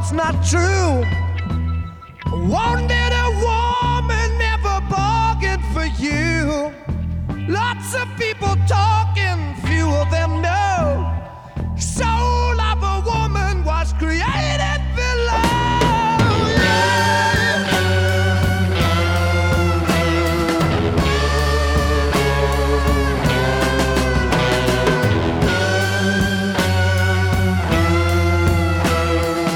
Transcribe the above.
it's not true. Wanted a woman, never bargained for you. Lots of people talk.